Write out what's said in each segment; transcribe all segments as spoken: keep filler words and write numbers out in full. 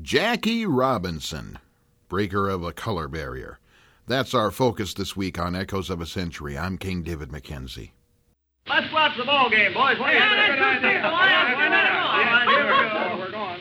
Jackie Robinson, breaker of a color barrier. That's our focus this week on Echoes of a Century. I'm King David McKenzie. Let's watch the ball game, boys. What do you think? Good idea. Yeah, here we go. We're going.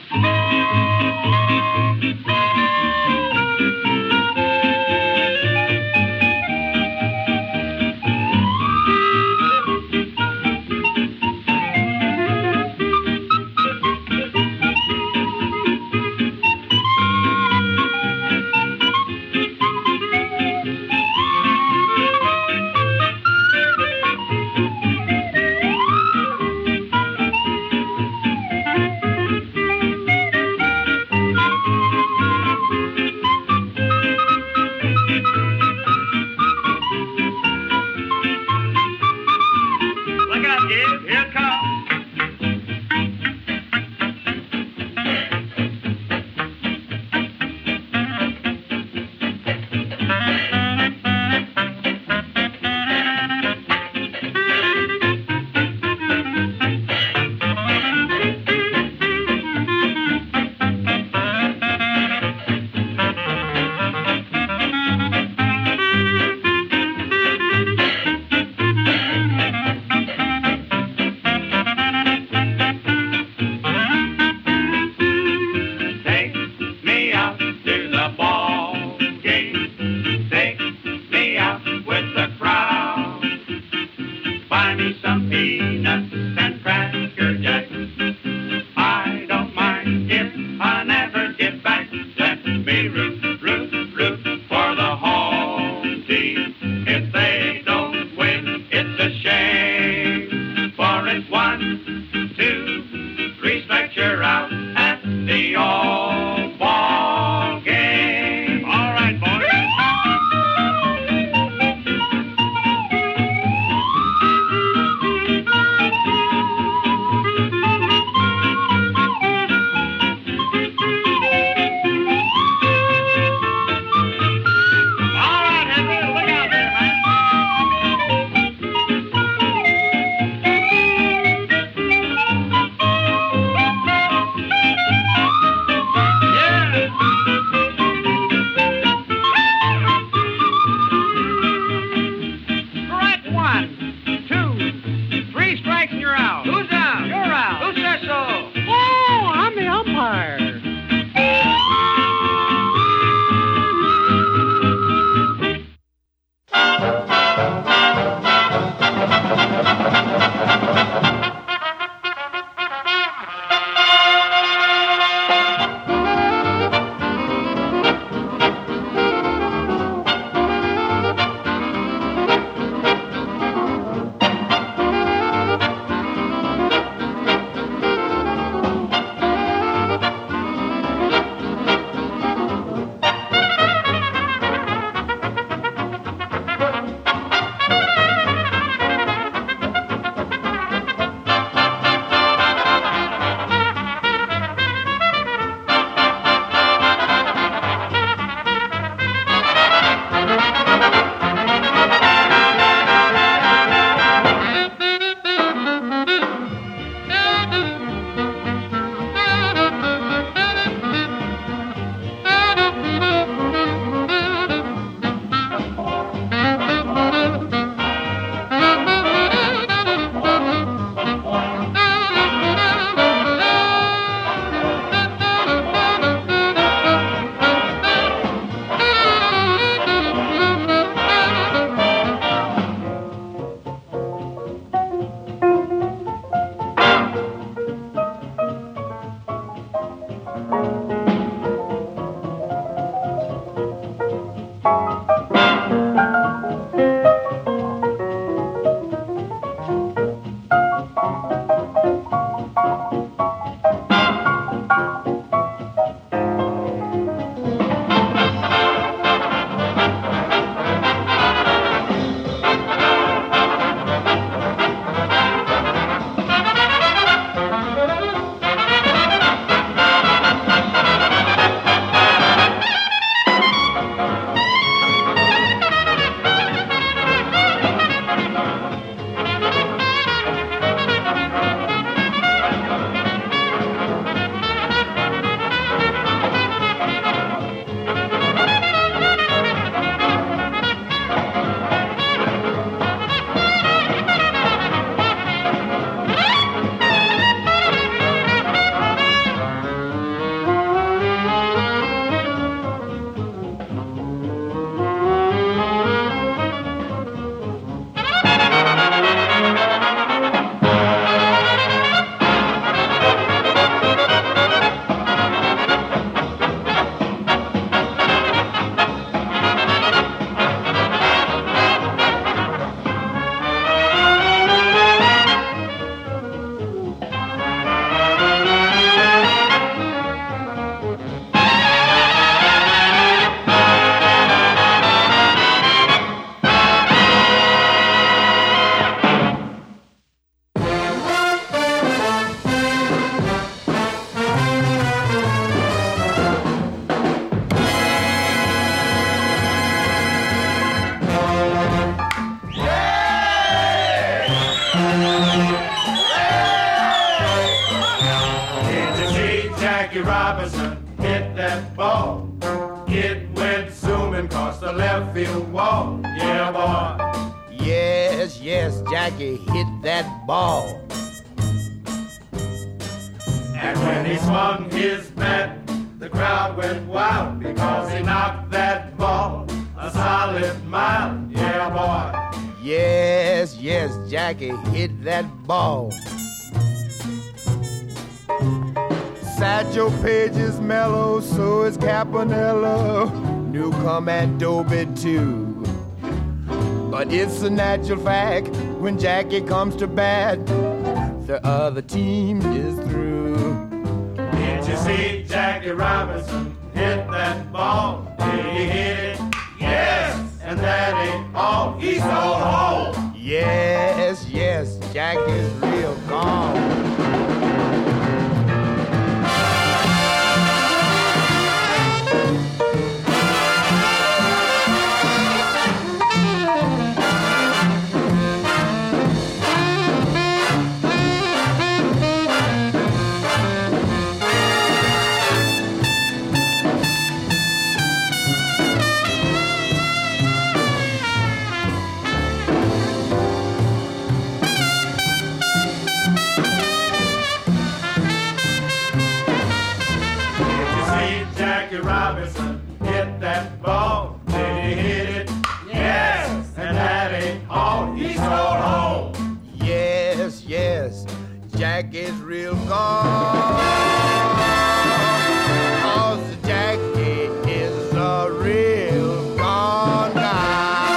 Robinson hit that ball. It went zooming across the left field wall. Yeah, boy. Yes, yes, Jackie hit that ball. And when he swung his bat, the crowd went wild because he knocked that ball a solid mile. Yeah, boy. Yes, yes, Jackie hit that ball. Satchel Paige is mellow, so is Campanella, Newcomb and Dobie too. But it's a natural fact, when Jackie comes to bat, the other team is through. Did you see Jackie Robinson hit that ball? Did he hit it? Yes! And that ain't all. He stole home! Yes, yes, Jackie's real gone. Robinson hit that ball. Did he hit it? Yes! And that ain't all. He stole home. Yes, yes, Jackie's real gone. 'Cause Jackie is a real gone guy.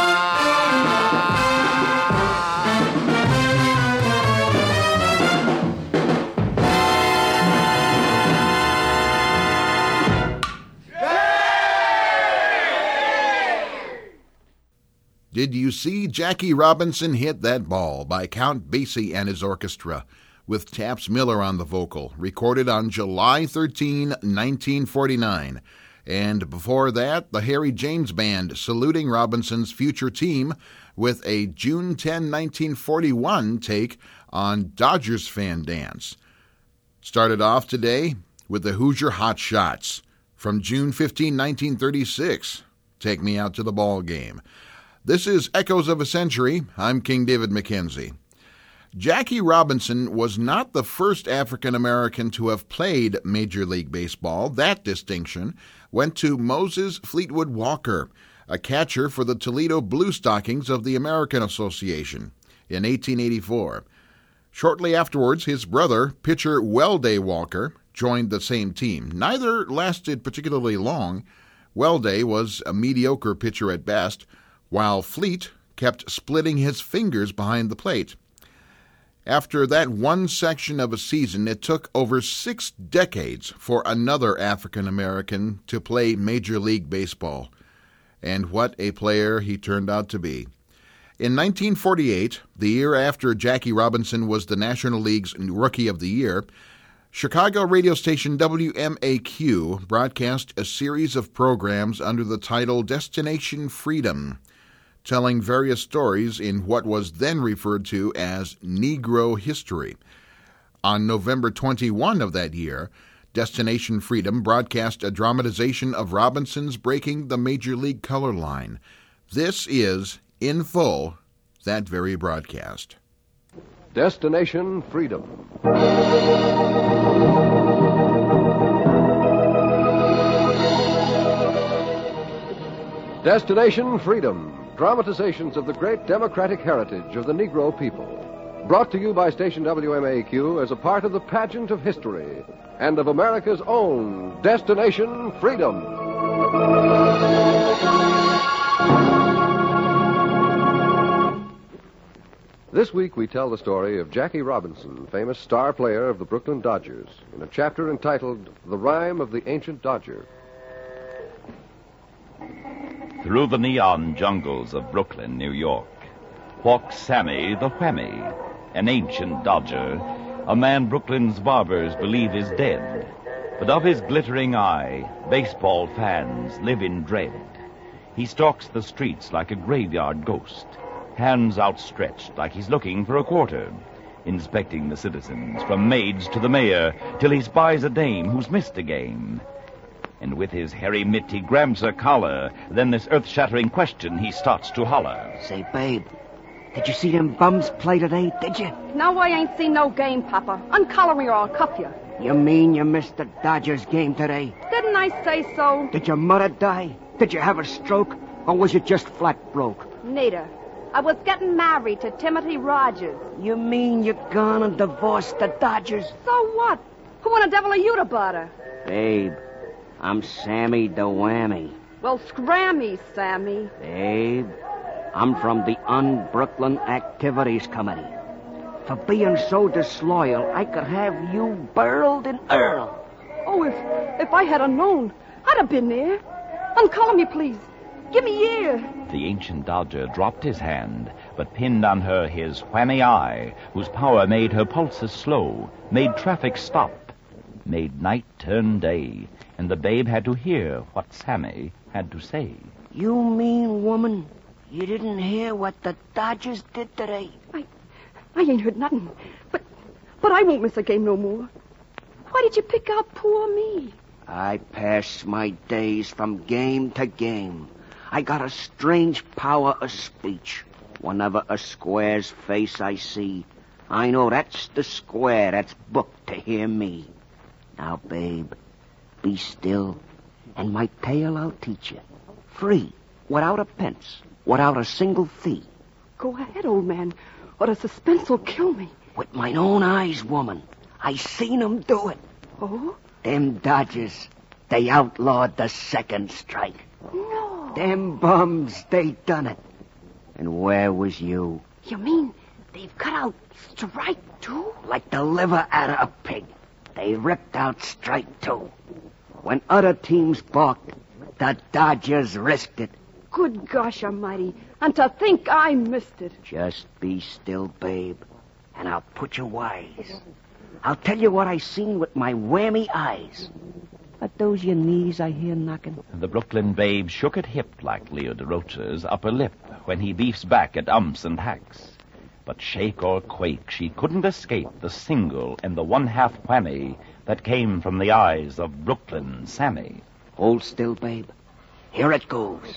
Did You See Jackie Robinson Hit That Ball by Count Basie and his orchestra, with Taps Miller on the vocal, recorded on July thirteenth, nineteen forty-nine. And before that, the Harry James Band saluting Robinson's future team with a June tenth, nineteen forty-one take on Dodgers Fan Dance. Started off today with the Hoosier Hot Shots from June fifteenth, nineteen thirty-six. Take Me Out to the Ball Game. This is Echoes of a Century. I'm King David McKenzie. Jackie Robinson was not the first African-American to have played Major League Baseball. That distinction went to Moses Fleetwood Walker, a catcher for the Toledo Blue Stockings of the American Association, in eighteen eighty-four. Shortly afterwards, his brother, pitcher Wellday Walker, joined the same team. Neither lasted particularly long. Wellday was a mediocre pitcher at best, while Fleet kept splitting his fingers behind the plate. After that one section of a season, it took over six decades for another African-American to play Major League Baseball. And what a player he turned out to be. In nineteen forty-eight, the year after Jackie Robinson was the National League's Rookie of the Year, Chicago radio station W M A Q broadcast a series of programs under the title Destination Freedom, telling various stories in what was then referred to as Negro history. On November twenty-first of that year, Destination Freedom broadcast a dramatization of Robinson's breaking the Major League color line. This is, in full, that very broadcast. Destination Freedom. Destination Freedom. Dramatizations of the great democratic heritage of the Negro people. Brought to you by station W M A Q as a part of the pageant of history and of America's own Destination Freedom. This week we tell the story of Jackie Robinson, famous star player of the Brooklyn Dodgers, in a chapter entitled The Rime of the Ancient Dodger. Through the neon jungles of Brooklyn, New York, walks Sammy the Whammy, an ancient dodger, a man Brooklyn's barbers believe is dead. But of his glittering eye, baseball fans live in dread. He stalks the streets like a graveyard ghost, hands outstretched like he's looking for a quarter. inspecting the citizens, from maids to the mayor, till he spies a dame who's missed a game. And with his hairy mitt he grabs her collar, then this earth-shattering question he starts to holler. Say, babe, did you see them bums play today, did you? No, I ain't seen no game, Papa. Uncollar me or I'll cuff you. You mean you missed the Dodgers game today? Didn't I say so? Did your mother die? Did you have a stroke? Or was you just flat broke? Neither. I was getting married to Timothy Rogers. You mean you gone and divorced the Dodgers? So what? Who in the devil are you to bother? Babe, I'm Sammy the Whammy. Well, scrammy, Sammy. Babe, I'm from the Un-Brooklyn Activities Committee. For being so disloyal, I could have you burled in Earl. Oh, if if I had a known, I'd have been there. Uncollar me, please. Give me ear. The ancient Dodger dropped his hand, but pinned on her his whammy eye, whose power made her pulses slow, made traffic stop, made night turn day, and the babe had to hear what Sammy had to say. You mean, woman, you didn't hear what the Dodgers did today? I, I ain't heard nothing, but, but I won't miss a game no more. Why did you pick out poor me? I pass my days from game to game. I got a strange power of speech. Whenever a square's face I see, I know that's the square that's booked to hear me. Now, babe, be still, and my tale I'll teach you. Free, without a pence, without a single fee. Go ahead, old man, or the suspense will kill me. With mine own eyes, woman, I seen 'em do it. Oh? Them Dodgers, they outlawed the second strike. No. Them bums, they done it. And where was you? You mean they've cut out strike two? Like the liver out of a pig. They ripped out strike two. When other teams balked, the Dodgers risked it. Good gosh almighty. And to think I missed it. Just be still, babe, and I'll put you wise. I'll tell you what I seen with my whammy eyes. Are those your knees I hear knocking? The Brooklyn babe shook at hip like Leo DeRocha's upper lip when he beefs back at umps and hacks. But shake or quake, she couldn't escape the single and the one-half whammy that came from the eyes of Brooklyn Sammy. Hold still, babe. Here it goes.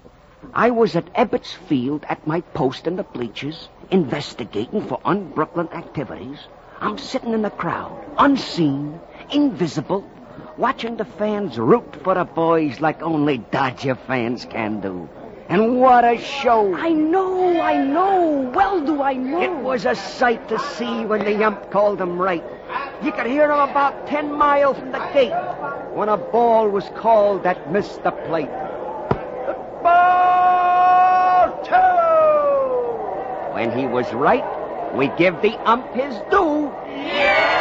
I was at Ebbets Field at my post in the bleachers, investigating for un-Brooklyn activities. I'm sitting in the crowd, unseen, invisible, watching the fans root for the boys like only Dodger fans can do. And what a show! I know, I know. Well do I know. It was a sight to see when the ump called them right. You could hear him about ten miles from the gate when a ball was called that missed the plate. Ball two! When he was right, we give the ump his due. Yeah!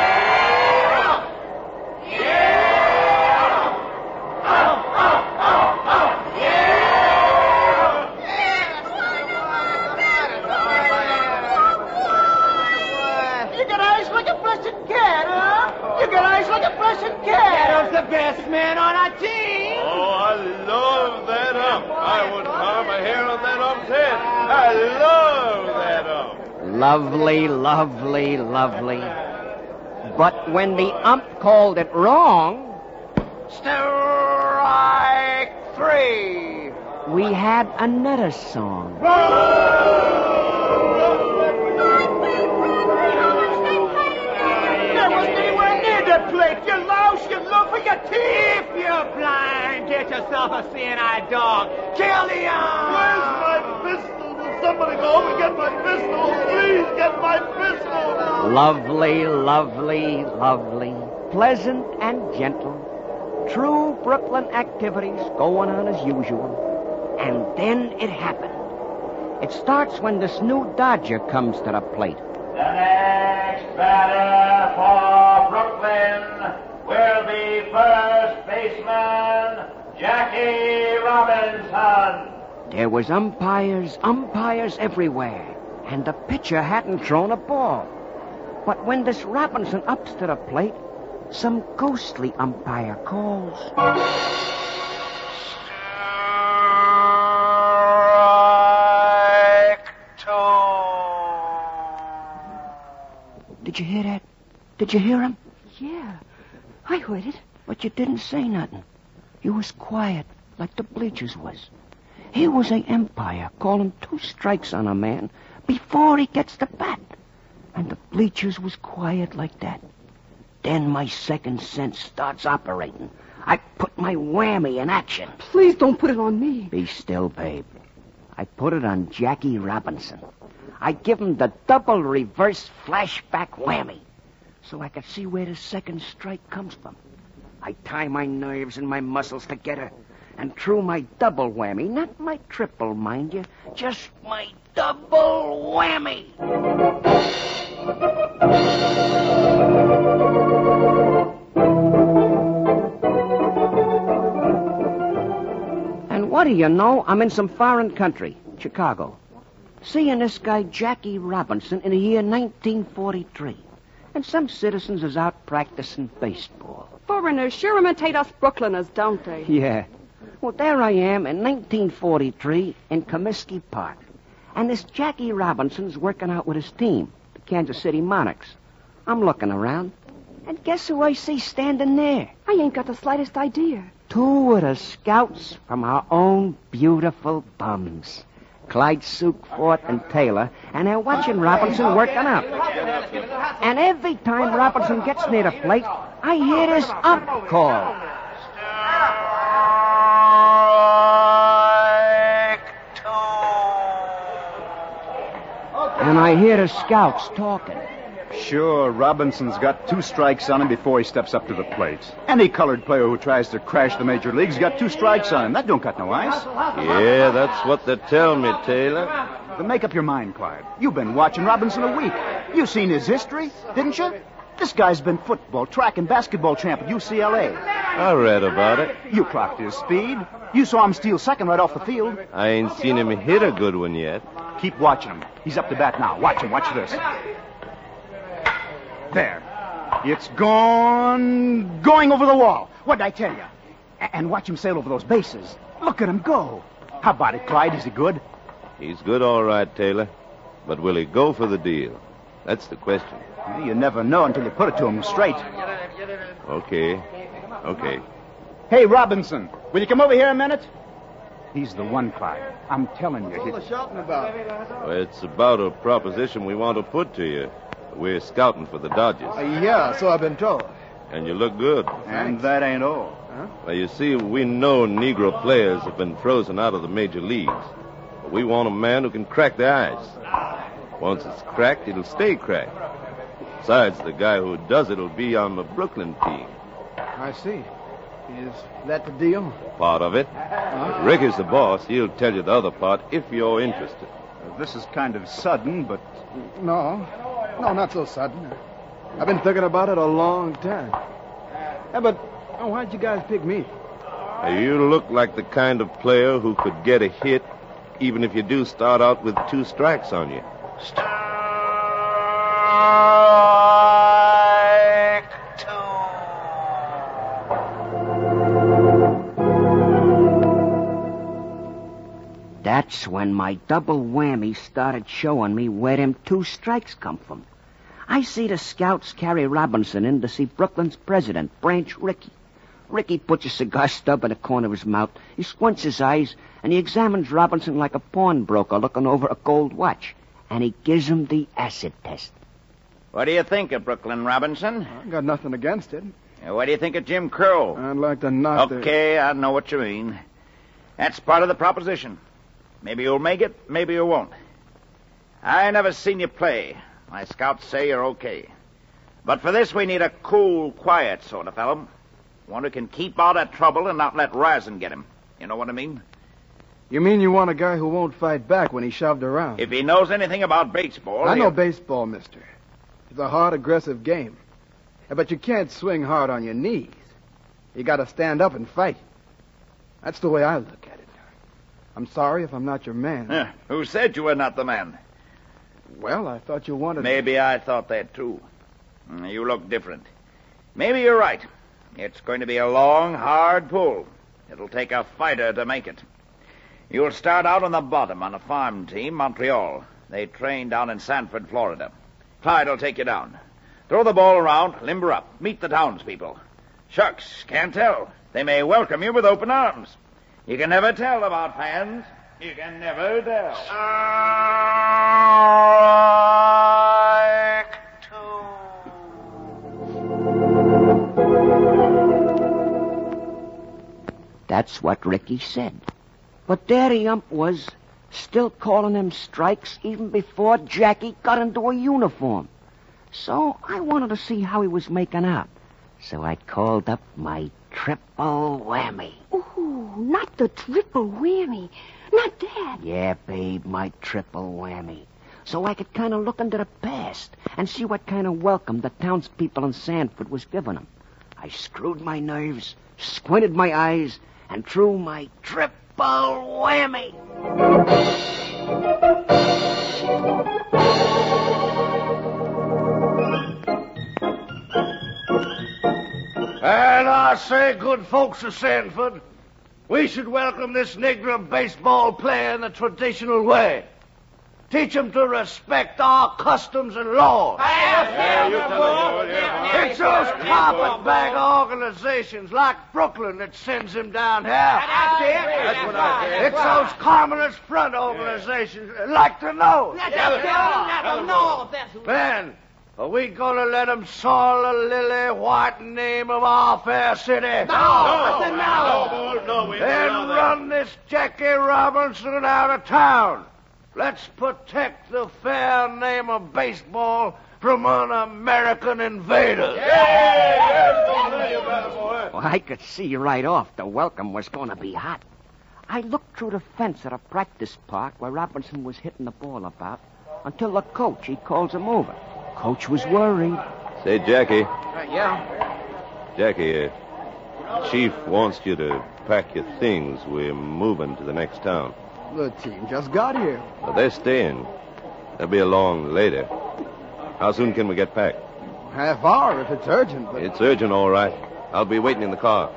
The best man on our team. Oh, I love that ump. I would carve a hair on that ump's head. I love that ump. Lovely, lovely, lovely. But when the ump called it wrong, strike three, we had another song. There wasn't anywhere near that plate. You louse, you look for your teeth. You're blind. Get yourself a seeing eye dog. Kill the ump. Where's my pistol? Will somebody go over and get my pistol? Please get my pistol. Lovely, lovely, lovely. Pleasant and gentle. True Brooklyn activities going on as usual. And then it happened. It starts when this new Dodger comes to the plate. The next batter for Brooklyn will be first baseman Jackie Robinson. There was umpires, umpires everywhere, and the pitcher hadn't thrown a ball. But when this Robinson ups to the plate, some ghostly umpire calls. Did you hear him? Yeah, I heard it. But you didn't say nothing. You was quiet, like the bleachers was. He was a umpire calling two strikes on a man before he gets the bat. And the bleachers was quiet like that. Then my second sense starts operating. I put my whammy in action. Please don't put it on me. Be still, babe. I put it on Jackie Robinson. I give him the double reverse flashback whammy so I could see where the second strike comes from. I tie my nerves and my muscles together and threw my double whammy, not my triple, mind you, just my double whammy. And what do you know? I'm in some foreign country, Chicago, seeing this guy Jackie Robinson in the year nineteen forty-three. And some citizens is out practicing baseball. Foreigners sure imitate us Brooklyners, don't they? Yeah. Well, there I am in nineteen forty-three in Comiskey Park. And this Jackie Robinson's working out with his team, the Kansas City Monarchs. I'm looking around, and guess who I see standing there? I ain't got the slightest idea. Two of the scouts from our own beautiful bums. Clyde Sukfort and Taylor, and they're watching Robinson working out. And every time Robinson gets near the plate, I hear this ump call. And I hear the scouts talking. Sure, Robinson's got two strikes on him before he steps up to the plate. Any colored player who tries to crash the major leagues got two strikes on him. That don't cut no ice. Yeah, that's what they tell me, Taylor. Then make up your mind, Clyde. You've been watching Robinson a week. You've seen his history, didn't you? This guy's been football, track, and basketball champ at U C L A. I read about it. You clocked his speed. You saw him steal second right off the field. I ain't seen him hit a good one yet. Keep watching him. He's up to bat now. Watch him. Watch this. There. It's gone... going over the wall. What'd I tell you? A- and watch him sail over those bases. Look at him go. How about it, Clyde? Is he good? He's good all right, Taylor. But will he go for the deal? That's the question. Well, you never know until you put it to him straight. Okay. Okay. Hey, Robinson, will you come over here a minute? He's the one, Clyde. I'm telling you. What's he shouting about? Well, it's about a proposition we want to put to you. We're scouting for the Dodgers. Uh, yeah, so I've been told. And you look good. And that ain't all. Huh? Well, you see, we know Negro players have been frozen out of the major leagues. But we want a man who can crack the ice. Once it's cracked, it'll stay cracked. Besides, the guy who does it will be on the Brooklyn team. I see. Is that the deal? Part of it. Huh? Rick is the boss. He'll tell you the other part if you're interested. Well, this is kind of sudden, but... No. No, not so sudden. I've been thinking about it a long time. Yeah, but oh, why'd you guys pick me? You look like the kind of player who could get a hit even if you do start out with two strikes on you. Strike two. That's when my double whammy started showing me where them two strikes come from. I see the scouts carry Robinson in to see Brooklyn's president, Branch Rickey. Rickey puts a cigar stub in the corner of his mouth. He squints his eyes, and he examines Robinson like a pawnbroker looking over a gold watch. And he gives him the acid test. What do you think of Brooklyn, Robinson? I got nothing against it. Uh, What do you think of Jim Crow? I'd like to knock Okay, I know what you mean. That's part of the proposition. Maybe you'll make it, maybe you won't. I never seen you play. My scouts say you're okay. But for this, we need a cool, quiet sort of fellow. One who can keep out of trouble and not let Ryzen get him. You know what I mean? the... You mean you want a guy who won't fight back when he's shoved around? If he knows anything about baseball... I know he'll- baseball, mister. It's a hard, aggressive game. Yeah, but you can't swing hard on your knees. You got to stand up and fight. That's the way I look at it. I'm sorry if I'm not your man. Huh, who said you were not the man? Well, I thought you wanted... Maybe I thought that, too. Mm, You look different. Maybe you're right. It's going to be a long, hard pull. It'll take a fighter to make it. You'll start out on the bottom on a farm team, Montreal. They train down in Sanford, Florida. Clyde will take you down. Throw the ball around, limber up, meet the townspeople. Shucks, can't tell. They may welcome you with open arms. You can never tell about fans. You can never tell. That's what Ricky said. But there the ump was, still calling them strikes even before Jackie got into a uniform. So I wanted to see how he was making out. So I called up my triple whammy. Ooh, not the triple whammy. Not that. Yeah, babe, my triple whammy. So I could kind of look into the past and see what kind of welcome the townspeople in Sanford was giving him. I screwed my nerves, squinted my eyes, and threw my triple whammy. And I say, good folks of Sanford, we should welcome this Negro baseball player in the traditional way. Teach him to respect our customs and laws. It's those carpetbag organizations like Brooklyn that sends him down here. That's it. That's what I said. It's those communist front organizations that like to know. Man, are we going to let him soil the lily white name of our fair city? No. No. No. No. No, we then run this Jackie Robinson out of town. Let's protect the fair name of baseball from un-American invaders. Well, I could see right off the welcome was going to be hot. I looked through the fence at a practice park where Robinson was hitting the ball about until the coach, he calls him over. Coach was worried. Say, Jackie. Uh, yeah? Jackie, uh, Chief wants you to pack your things. We're moving to the next town. The team just got here. Well, they're staying. They'll be along later. How soon can we get back? Half hour if it's urgent. But... It's urgent, all right. I'll be waiting in the car.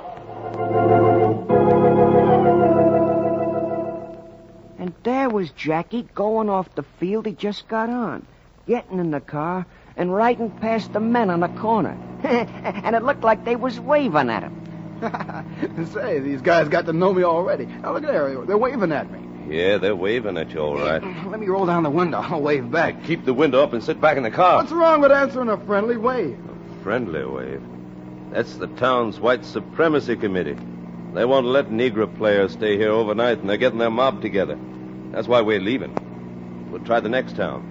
And there was Jackie going off the field he just got on, getting in the car and riding past the men on the corner. And it looked like they was waving at him. Say, these guys got to know me already. Now, look there. They're waving at me. Yeah, they're waving at you, all right. Let me roll down the window. I'll wave back. Keep the window up and sit back in the car. What's wrong with answering a friendly wave? A friendly wave? That's the town's white supremacy committee. They won't let Negro players stay here overnight, and they're getting their mob together. That's why we're leaving. We'll try the next town.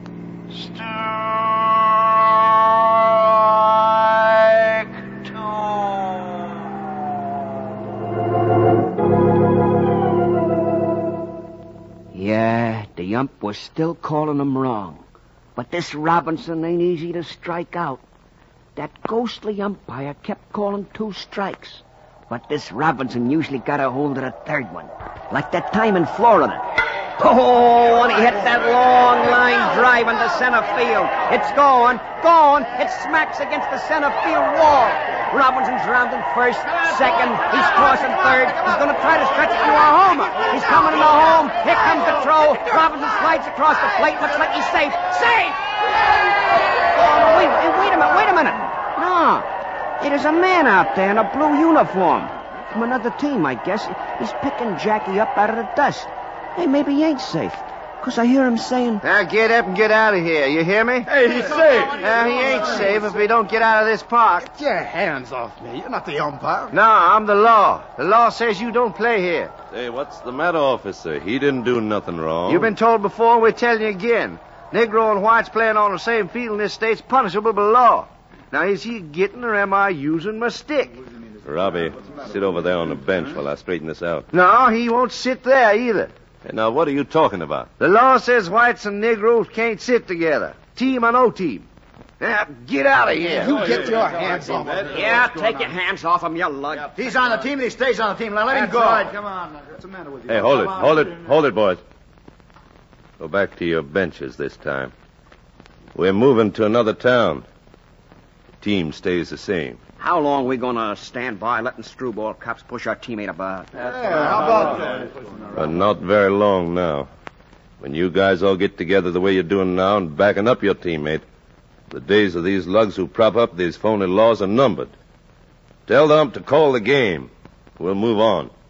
Strike two. Yeah, the ump was still calling him wrong. But this Robinson ain't easy to strike out. That ghostly umpire kept calling two strikes. But this Robinson usually got a hold of the third one. Like that time in Florida. Oh, and he hit that long line drive into center field. It's going, going. It smacks against the center field wall. Robinson's rounding first, second. He's crossing third. He's going to try to stretch it into a homer. He's coming into home. Here comes the throw. Robinson slides across the plate. Looks like he's safe. Safe! Oh, no, wait, wait a minute, wait a minute. No, there's a man out there in a blue uniform. From another team, I guess. He's picking Jackie up out of the dust. Hey, maybe he ain't safe. Because I hear him saying... Now get up and get out of here. You hear me? Hey, he's safe. Now, he ain't safe if we don't get out of this park. Get your hands off me. You're not the umpire. No, I'm the law. The law says you don't play here. Say, what's the matter, officer? He didn't do nothing wrong. You've been told before, we're telling you again. Negro and whites playing on the same field in this state's punishable by law. Now, is he getting or am I using my stick? Robbie, sit over there on the bench while I straighten this out. No, he won't sit there either. Hey, now, what are you talking about? The law says whites and Negroes can't sit together. Team or no team. Now, get out of here. You get your hands off him. Yeah, take your hands off him, you lug. He's on the team and he stays on the team. Now let him go. Right. Come on. What's the matter with you? Hey, hold it, hold it, hold it, boys. Go back to your benches this time. We're moving to another town. The team stays the same. How long are we going to stand by letting screwball cops push our teammate about? Yeah, how about that? But not very long now. When you guys all get together the way you're doing now and backing up your teammate, The days of these lugs who prop up these phony laws are numbered. Tell the ump to call the game. We'll move on.